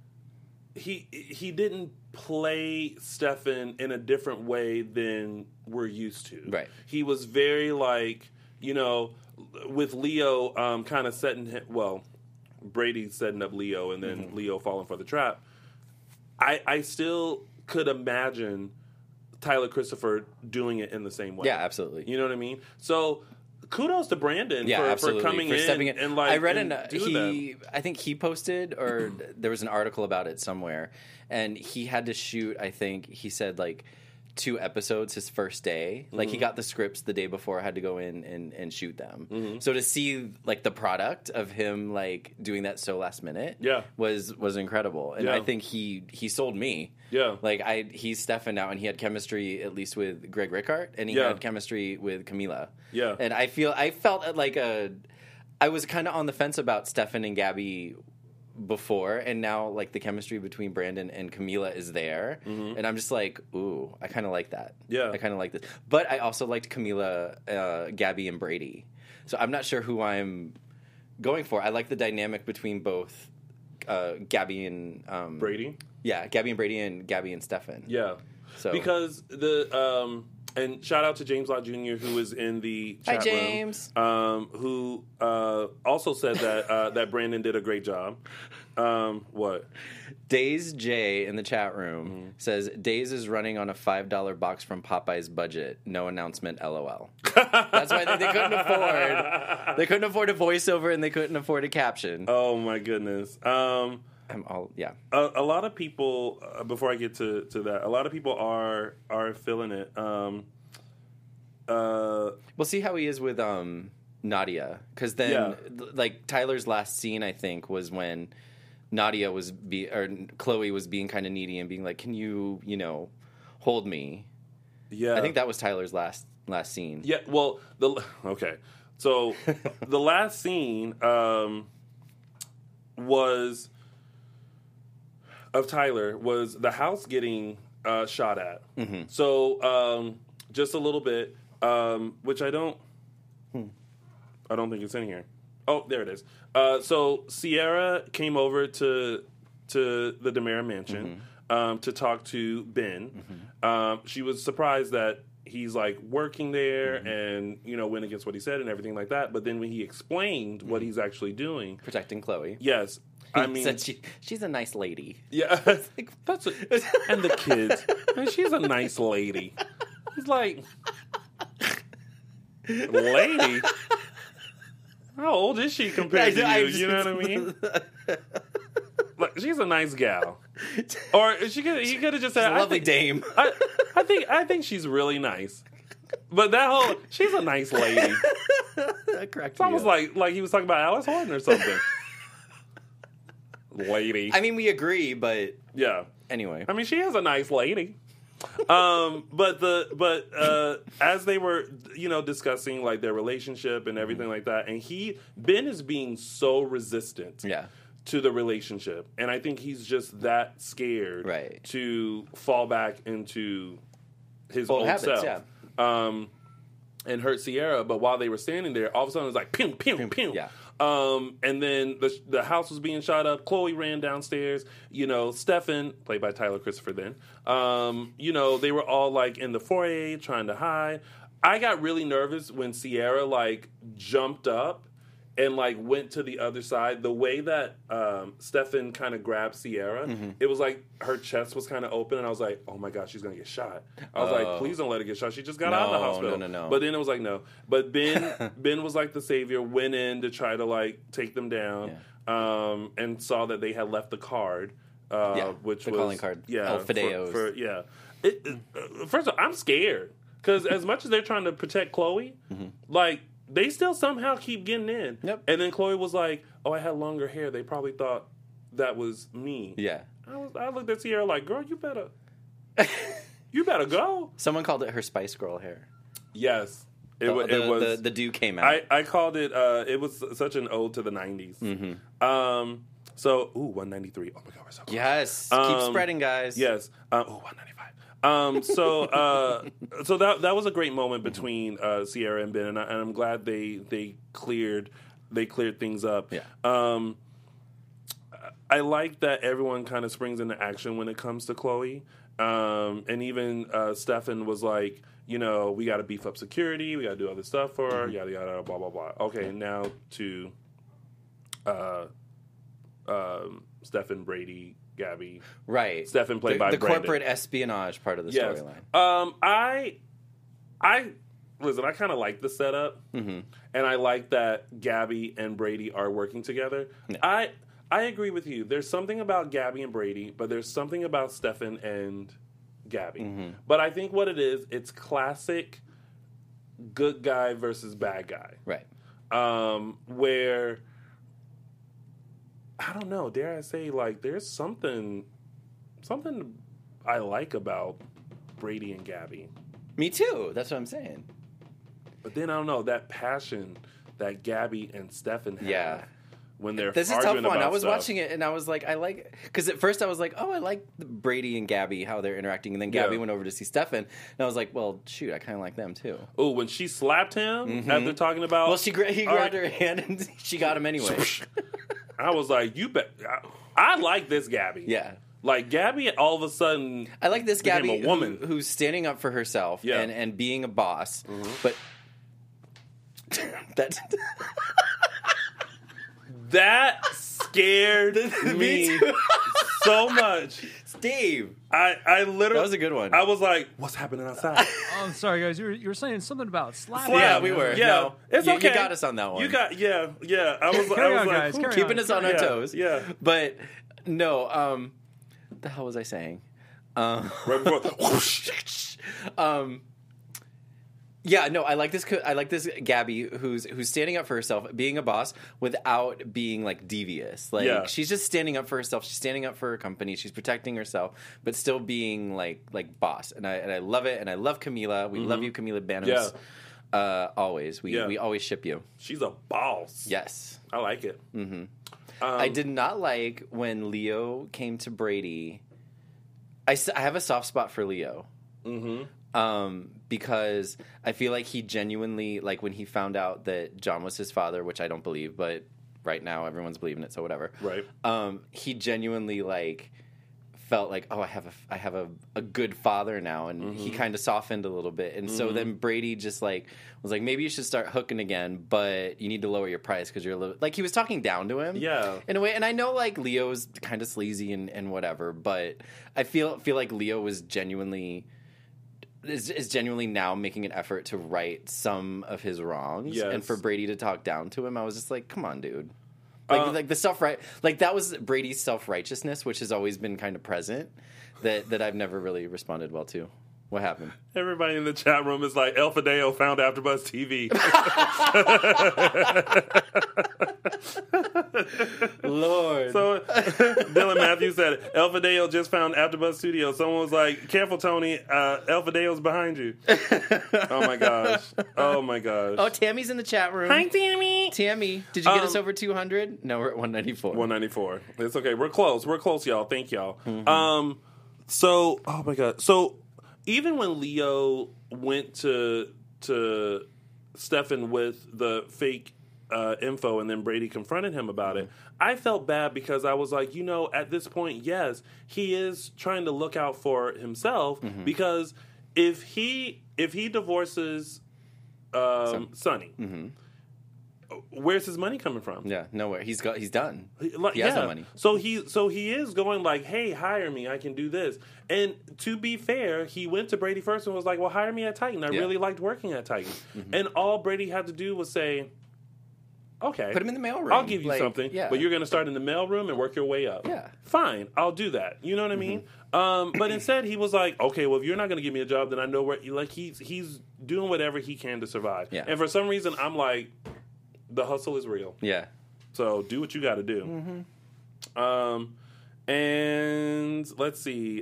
play Stefan in a different way than we're used to. Right. He was very like, you know, with Leo kind of setting him. Well, Brady setting up Leo, and then Leo falling for the trap. I still could imagine Tyler Christopher doing it in the same way. Yeah, absolutely. You know what I mean? So. Kudos to Brandon for coming for stepping in. And like I read I think he posted, or there was an article about it somewhere, and he had to shoot, I think he said like 2 episodes his first day. Like he got the scripts the day before, had to go in and shoot them. So to see like the product of him like doing that so last minute was incredible. And I think he sold me. Yeah. Like he's Stefan now, and he had chemistry at least with Greg Rickhart, and he had chemistry with Camila. Yeah. And I felt like I was kind of on the fence about Stefan and Gabby before, and now like the chemistry between Brandon and Camila is there, and I'm just like, ooh, I kind of like that. Yeah, I kind of like this. But I also liked Camila, Gabby, and Brady. So I'm not sure who I'm going for. I like the dynamic between both Gabby and Brady. Yeah, Gabby and Brady, and Gabby and Stefan. Yeah, so because the and shout out to James Lott Jr. who was in the chat Hi, James. room, who also said that that Brandon did a great job. What? Days J in the chat room says Days is running on a $5 box from Popeye's budget. No announcement. LOL. That's why they couldn't afford. They couldn't afford a voiceover, and they couldn't afford a caption. Oh my goodness. A lot of people. Before I get to that, a lot of people are feeling it. We'll see how he is with Nadia, because then like Tyler's last scene, I think, was when Nadia was Chloe was being kind of needy and being like, "Can you hold me?" Yeah, I think that was Tyler's last scene. Yeah. Well, so the last scene was. Of Tyler was the house getting shot at. So just a little bit, which I don't think it's in here. Oh, there it is. So Sierra came over to the DeMera mansion to talk to Ben. She was surprised that he's like working there and went against what he said and everything like that. But then when he explained what he's actually doing, protecting Chloe. Yes. I mean, said she's a nice lady. Yeah, like, and the kids. And she's a nice lady. It's like, Lady? How old is she compared to you? You know what I mean? Like, she's a nice gal. Or he could have just said, a lovely dame. I think she's really nice. But she's a nice lady. It's almost like he was talking about Alice Horton or something. Lady. I mean, we agree, but yeah. Anyway, I mean, she is a nice lady. But as they were, discussing like their relationship and everything like that, and Ben is being so resistant. Yeah. To the relationship, and I think he's just that scared to fall back into his old habits, self, and hurt Sierra. But while they were standing there, all of a sudden it was like pew pew pew. Yeah. And then the house was being shot up. Chloe ran downstairs. Stefan, played by Tyler Christopher, then. They were all like in the foyer trying to hide. I got really nervous when Sierra like jumped up and like went to the other side. The way that Stefan kind of grabbed Sierra, it was like her chest was kind of open, and I was like, "Oh my gosh, she's gonna get shot." I was like, "Please don't let her get shot." She just got out of the hospital. No. But then it was like, no. But Ben was like the savior, went in to try to like take them down, and saw that they had left the card, which the was calling card. Yeah, Fideo's. First of all, I'm scared because as much as they're trying to protect Chloe, like. They still somehow keep getting in. Yep. And then Chloe was like, "Oh, I had longer hair. They probably thought that was me." Yeah. I looked at Sierra like, "Girl, you better go." Someone called it her Spice Girl hair. Yes. It was the dew came out. I called it it was such an ode to the 90s. So 193. Oh my god, we're so close. Yes. Keep spreading, guys. Yes. 195. So that was a great moment between Sierra and Ben, and I'm glad they cleared things up. Yeah. I like that everyone kind of springs into action when it comes to Chloe, and even Stefan was like, we got to beef up security, we got to do other stuff for her, yada yada, blah blah blah. Okay, now to Stefan, Brady, Gabby. Right. Stefan played by the Brandon. corporate espionage part of the storyline. Listen, I kind of like the setup, and I like that Gabby and Brady are working together. Yeah. I agree with you. There's something about Gabby and Brady, but there's something about Stefan and Gabby. But I think what it is, it's classic good guy versus bad guy. Right. Where... I don't know. Dare I say, like, there's something I like about Brady and Gabby. Me too. That's what I'm saying. But then I don't know that passion that Gabby and Stefan have when they're this is arguing a tough one. about I was stuff. watching it and I was like, because at first I was like, oh, I like Brady and Gabby how they're interacting, and then Gabby went over to see Stefan, and I was like, well, shoot, I kind of like them too. Oh, when she slapped him after talking about, well, he grabbed her hand and she got him anyway. I was like, you bet. I like this Gabby. Yeah. Like, Gabby all of a sudden I like this Gabby a woman who's standing up for herself and being a boss. But that scared me so much. Steve. I literally... That was a good one. I was like, what's happening outside? Oh, I'm sorry, guys. You were saying something about slapping. Yeah, we were. Yeah. No, it's okay. You got us on that one. You got... Yeah. I was Carry on, like... guys. Keeping us on our toes. Yeah. But, no, what the hell was I saying? Right before... Yeah, no, I like this Gabby who's standing up for herself, being a boss without being like devious. Like she's just standing up for herself. She's standing up for her company. She's protecting herself, but still being like boss. And I love it. And I love Camila. We love you, Camila Banus. Yeah. Always. We always ship you. She's a boss. Yes, I like it. I did not like when Leo came to Brady. I have a soft spot for Leo. Because I feel like he genuinely, like when he found out that John was his father, which I don't believe, but right now everyone's believing it, so whatever. Right. He genuinely like felt like, oh, I have a good father now, and he kind of softened a little bit, and so then Brady just like was like, maybe you should start hooking again, but you need to lower your price because you're a little, like he was talking down to him, in a way. And I know like Leo's kind of sleazy and whatever, but I feel like Leo was genuinely is genuinely now making an effort to right some of his wrongs. Yes. And for Brady to talk down to him, I was just like, come on, dude. Like the like that was Brady's self-righteousness, which has always been kind of present, that I've never really responded well to. What happened? Everybody in the chat room is like, El Fideo found AfterBuzz TV. Lord. So Dylan Matthews said, El Fideo just found AfterBuzz Studio. Someone was like, careful, Tony. El Fideo's behind you. Oh, my gosh. Oh, my gosh. Oh, Tammy's in the chat room. Hi, Tammy. Tammy, did you get us over 200? No, we're at 194. 194. It's okay. We're close. We're close, y'all. Thank y'all. So, oh, my God. So, even when Leo went to Stefan with the fake info and then Brady confronted him about it, I felt bad because I was like, at this point, yes, he is trying to look out for himself because if he divorces Sonny, where's his money coming from? Yeah, nowhere. He's done. He has no money. So he is going like, hey, hire me. I can do this. And to be fair, he went to Brady first and was like, well, hire me at Titan. I really liked working at Titan. And all Brady had to do was say, okay, put him in the mailroom. I'll give you something, but you're going to start in the mailroom and work your way up. Yeah, fine, I'll do that. You know what I mean? But instead, he was like, okay, well, if you're not going to give me a job, then I know where. Like he's doing whatever he can to survive. Yeah. And for some reason, I'm like, the hustle is real. Yeah. So do what you got to do. And let's see.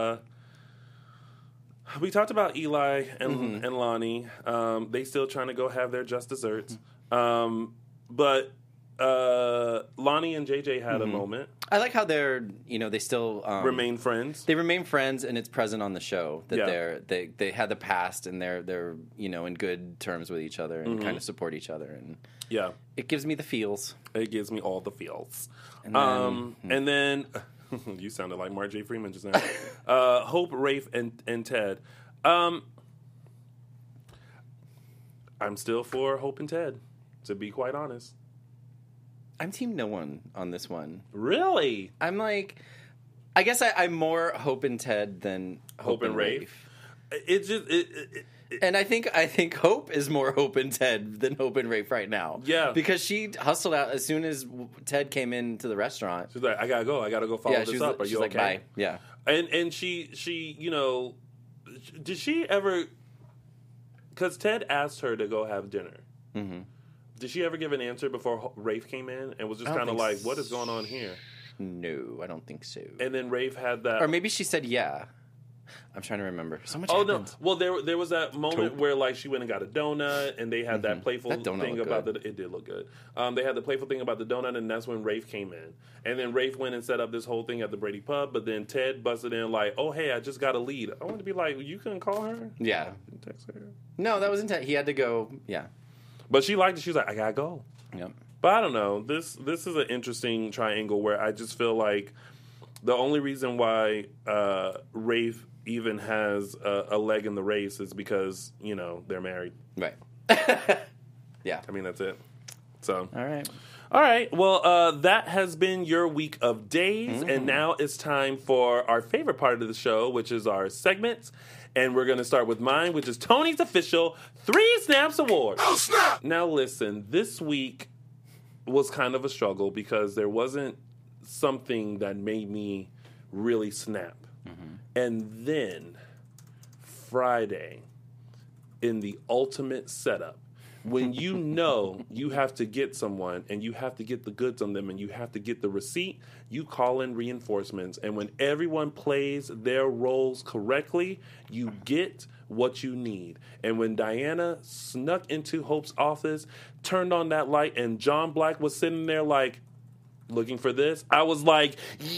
We talked about Eli and Lonnie. They still trying to go have their just desserts. But Lonnie and JJ had a moment. I like how they're, they still remain friends. They remain friends, and it's present on the show that they had the past, and they're in good terms with each other and kind of support each other, and it gives me the feels. It gives me all the feels. And then, and then you sounded like Mark J. Freeman just now. Hope, Rafe, and Ted. I'm still for Hope and Ted, to be quite honest. I'm team no one on this one. Really? I'm like, I guess I'm more Hope and Ted than Hope and Rafe. It's just and I think Hope is more Hope and Ted than Hope and Rafe right now. Yeah, because she hustled out as soon as Ted came into the restaurant. She's like, I gotta go follow this up. Are you okay? Bye. Yeah, and she did she ever? Because Ted asked her to go have dinner. Did she ever give an answer before Rafe came in and was just kind of like, what is going on here? No, I don't think so. And then Rafe had that... Or maybe she said yeah. I'm trying to remember. So much happened. No. Well, there was that moment where like she went and got a donut and they had that playful thing about the... It did look good. They had the playful thing about the donut and that's when Rafe came in. And then Rafe went and set up this whole thing at the Brady Pub, but then Ted busted in like, oh, hey, I just got a lead. I wanted to be like, you couldn't call her? Yeah. Text her? No, that wasn't Ted. He had to go, yeah. But she liked it. She was like, I gotta go. Yep. But I don't know. This is an interesting triangle where I just feel like the only reason why Rafe even has a leg in the race is because, they're married. Right. Yeah. I mean, that's it. So. All right. Well, that has been your week of days. And now it's time for our favorite part of the show, which is our segments. And we're going to start with mine, which is Tony's official 3 Snaps Award. Oh, snap! Now, listen, this week was kind of a struggle because there wasn't something that made me really snap. And then, Friday, in the ultimate setup, when you have to get someone and you have to get the goods on them and you have to get the receipt, you call in reinforcements. And when everyone plays their roles correctly, you get what you need. And when Diana snuck into Hope's office, turned on that light, and John Black was sitting there like, looking for this, I was like,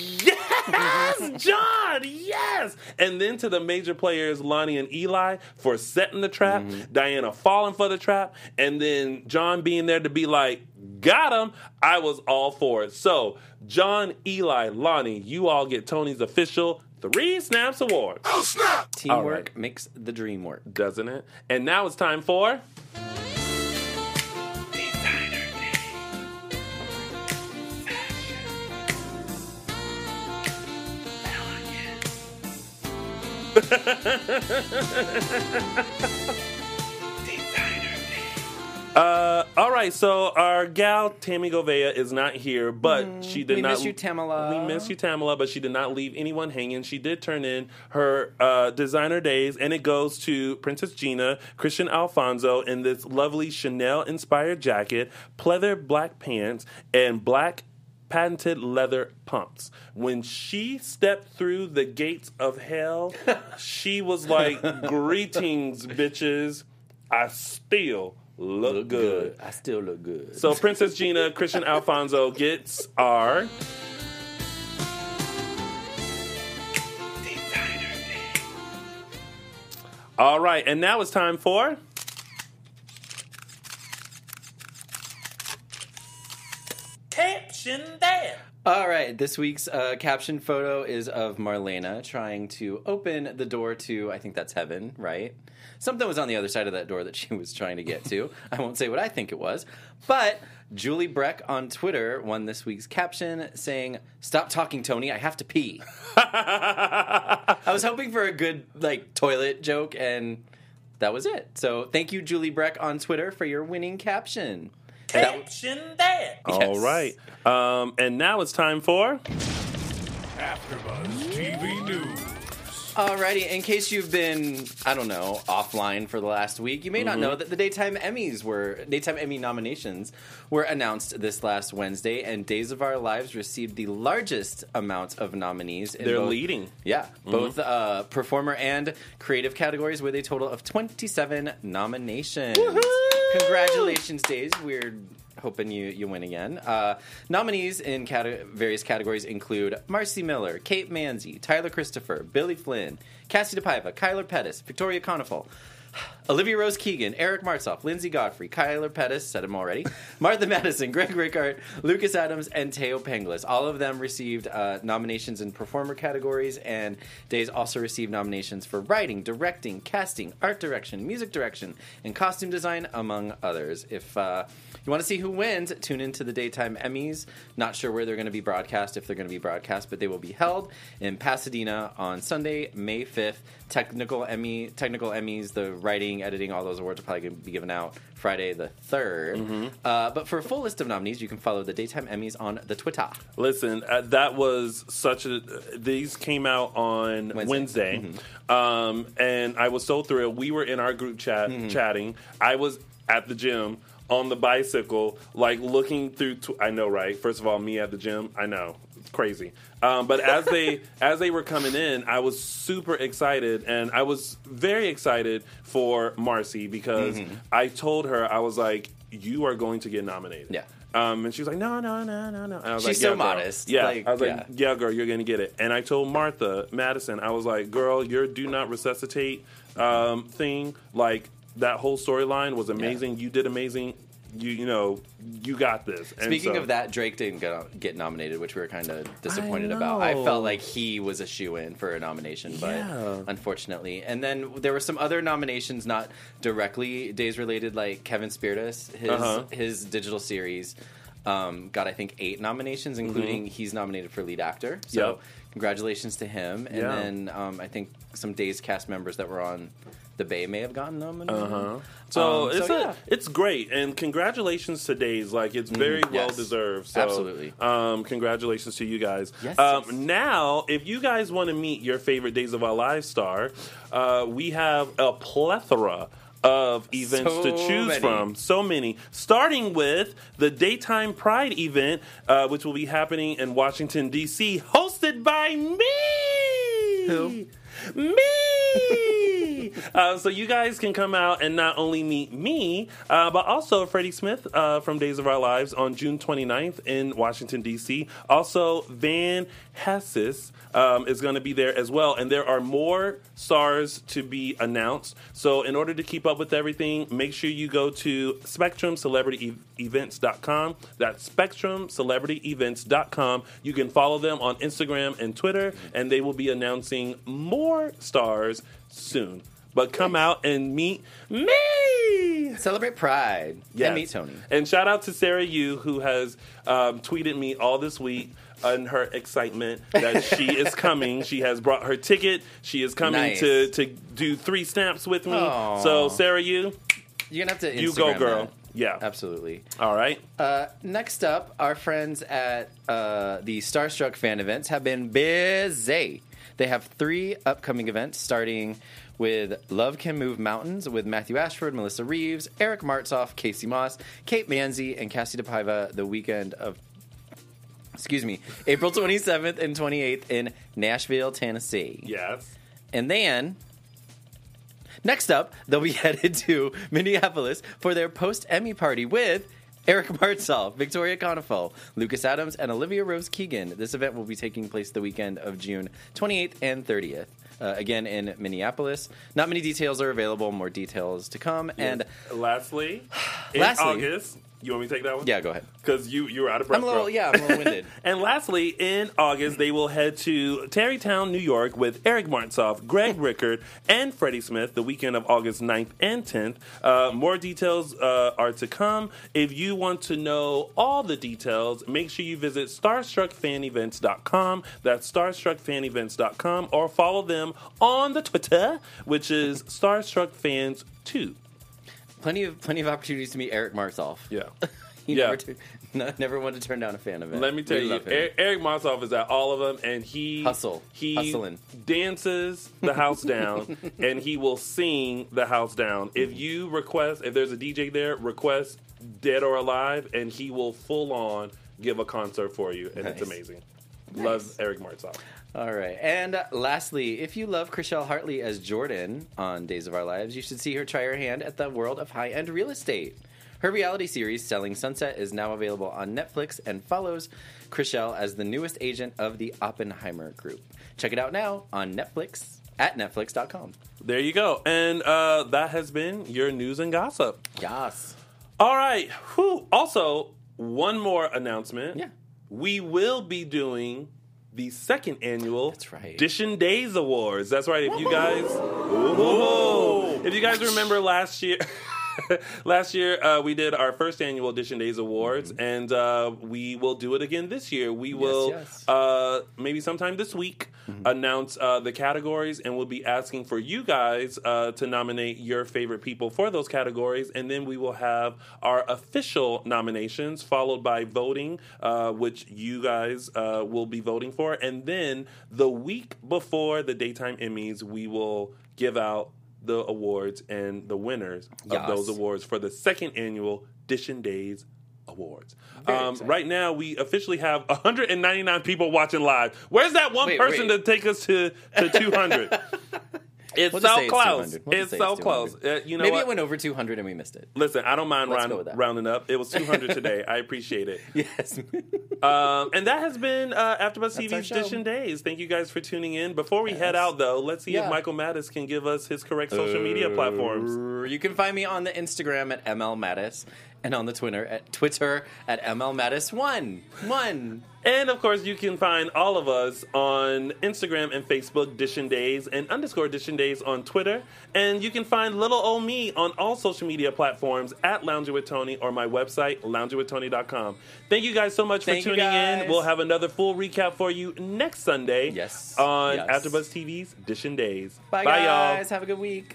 yes, John, yes. And then to the major players, Lonnie and Eli, for setting the trap, Diana falling for the trap, and then John being there to be like, got him, I was all for it. So, John, Eli, Lonnie, you all get Tony's official 3 Snaps Award. Oh, snap! Teamwork makes the dream work. Doesn't it? And now it's time for... All right, so our gal Tammy Govea is not here, but she did we not. miss you, Tamala. We miss you, Tamala, but she did not leave anyone hanging. She did turn in her designer days, and it goes to Princess Gina, Christian Alfonso, in this lovely Chanel-inspired jacket, pleather black pants, and black patented leather pumps. When she stepped through the gates of hell, she was like, "Greetings, bitches. I still look good." I still look good. So Princess Gina, Christian Alfonso gets our designer day. All right, and now it's time for Caption Day. All right, this week's caption photo is of Marlena trying to open the door to, I think that's heaven, right? Something was on the other side of that door that she was trying to get to. I won't say what I think it was. But Julie Breck on Twitter won this week's caption saying, "Stop talking, Tony, I have to pee." I was hoping for a good, toilet joke, and that was it. So thank you, Julie Breck on Twitter, for your winning caption. Caption Day. All right. And now it's time for AfterBuzz TV News. Alrighty, in case you've been, offline for the last week, you may not know that the Daytime Emmy nominations were announced this last Wednesday, and Days of Our Lives received the largest amount of nominees. They're leading. Yeah, both performer and creative categories with a total of 27 nominations. Woo-hoo! Congratulations, Days. We're hoping you win again. Nominees in various categories include Marcy Miller, Kate Manzi, Tyler Christopher, Billy Flynn, Cassie DePaiva, Kyler Pettis, Victoria Konefal, Olivia Rose Keegan, Eric Martzoff, Lindsay Godfrey, Kyler Pettis, said him already, Martha Madison, Greg Rickard, Lucas Adams, and Teo Penglis. All of them received nominations in performer categories, and Days also received nominations for writing, directing, casting, art direction, music direction, and costume design, among others. If you want to see who wins, tune into the Daytime Emmys. Not sure where they're going to be broadcast, if they're going to be broadcast, but they will be held in Pasadena on Sunday, May 5th. Technical Emmys, the writing, editing, all those awards are probably going to be given out Friday the 3rd. But for a full list of nominees, you can follow the Daytime Emmys on the Twitter. Listen, that was these came out on Wednesday. And I was so thrilled. We were in our group chat chatting. I was at the gym on the bicycle, looking through. I know, right? First of all, me at the gym, I know. It's crazy. But as they were coming in, I was super excited, and I was very excited for Marcy because I told her, I was like, "You are going to get nominated." Yeah. And she was like, no. And I was She's so modest. Yeah. I was like, yeah, girl, you're going to get it. And I told Martha Madison, I was like, girl, your Do Not Resuscitate thing, that whole storyline was amazing. Yeah. You did amazing. You got this. And speaking of that, Drake didn't get nominated, which we were kind of disappointed about. I felt like he was a shoo-in for a nomination, but unfortunately. And then there were some other nominations, not directly Days related, like Kevin Spiritus, his digital series got, I think, 8 nominations, including he's nominated for lead actor. So congratulations to him. And then I think some Days cast members that were on The Bay may have gotten nominated. So it's great, and congratulations to Days. It's very well deserved. So, absolutely. Congratulations to you guys. Yes, now, if you guys want to meet your favorite Days of Our Lives star, we have a plethora of events to choose from. So many. Starting with the Daytime Pride event, which will be happening in Washington, D.C., hosted by me. Who? Me! So you guys can come out and not only meet me, but also Freddie Smith from Days of Our Lives on June 29th in Washington, D.C. Also, Van Hessis is going to be there as well. And there are more stars to be announced. So in order to keep up with everything, make sure you go to SpectrumCelebrityEvents.com. That's SpectrumCelebrityEvents.com. You can follow them on Instagram and Twitter, and they will be announcing more stars soon. But come out and meet me! Celebrate Pride. Yes. And meet Tony. And shout out to Sarah Yu, who has tweeted me all this week in her excitement that she is coming. She has brought her ticket. She is coming Nice. to do 3 snaps with me. Aw. So, Sarah, you You're gonna have to Instagram you go, girl. that. Yeah. Absolutely. All right. Next up, our friends at the Starstruck fan events have been busy. They have 3 upcoming events, starting with Love Can Move Mountains with Matthew Ashford, Melissa Reeves, Eric Martzoff, Casey Moss, Kate Manzi, and Cassie DePaiva the weekend of, April 27th and 28th in Nashville, Tennessee. Yes. And then, next up, they'll be headed to Minneapolis for their post-Emmy party with Eric Martzoff, Victoria Konefal, Lucas Adams, and Olivia Rose Keegan. This event will be taking place the weekend of June 28th and 30th. Again, in Minneapolis. Not many details are available. More details to come. And lastly, in Lastly- August, you want me to take that one? yeah, go ahead. Because you were out of breath. I'm a little winded. And lastly, in August, they will head to Tarrytown, New York with Eric Martzoff, Greg Rickard, and Freddie Smith the weekend of August 9th and 10th. More details are to come. If you want to know all the details, make sure you visit StarstruckFanEvents.com. That's StarstruckFanEvents.com, or follow them on the Twitter, which is StarstruckFans2. Plenty of opportunities to meet Eric Martzoff. Yeah. He Yeah. never wanted to turn down a fan event. Let me tell We you, love him. Eric Martzoff is at all of them, and he Hustling. dances the house down, and he will sing the house down. If you request, if there's a DJ there, request Dead or Alive, and he will full on give a concert for you, and it's Nice. amazing. Love Eric Martzoff. All right. And lastly, if you love Chriselle Hartley as Jordan on Days of Our Lives, you should see her try her hand at the world of high-end real estate. Her reality series, Selling Sunset, is now available on Netflix and follows Chriselle as the newest agent of the Oppenheimer Group. Check it out now on Netflix at Netflix.com. There you go. And that has been your news and gossip. Yes. All right. Whew. Also, one more announcement. Yeah. We will be doing the 2nd annual That's right. Dishin' Days Awards. That's right. If you guys, if you guys remember last year, we did our first annual Dishin' Days Awards, and we will do it again this year. We will maybe sometime this week announce the categories, and we'll be asking for you guys to nominate your favorite people for those categories, and then we will have our official nominations followed by voting, which you guys will be voting for, and then the week before the Daytime Emmys, we will give out the awards and the winners of those awards for the 2nd annual Dishin' Days Awards. Right now, we officially have 199 people watching live. Where's that one person to take us to 200? It's We'll just so say close. 200. We'll just It's say so 200. close. You know Maybe what? it went over 200 and we missed it. Listen, I don't mind Let's go with that. rounding up. It was 200 today. I appreciate it. Yes. And that has been AfterBuzz our TV's show. Dishin' Days. Thank you guys for tuning in. Before we head out, though, let's see if Michael Mattis can give us his correct social media platforms. You can find me on the Instagram at ML Mattis and on the Twitter at ML Mattis1. And, of course, you can find all of us on Instagram and Facebook, Dishin' Days, and _Dishin' Days on Twitter. And you can find little old me on all social media platforms at Lounging with Tony or my website, loungingwithtony.com. Thank you guys so much for tuning in. We'll have another full recap for you next Sunday on AfterBuzz TV's Dishin' Days. Bye, y'all. guys. Have a good week.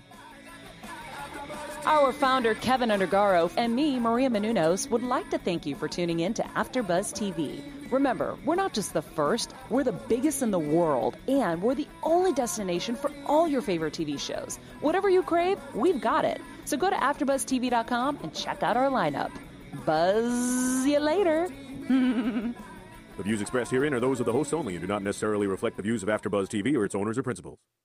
Our founder, Kevin Undergaro, and me, Maria Menounos, would like to thank you for tuning in to AfterBuzz TV. Remember, we're not just the first, we're the biggest in the world, and we're the only destination for all your favorite TV shows. Whatever you crave, we've got it. So go to AfterBuzzTV.com and check out our lineup. Buzz you later. The views expressed herein are those of the hosts only and do not necessarily reflect the views of AfterBuzz TV or its owners or principals.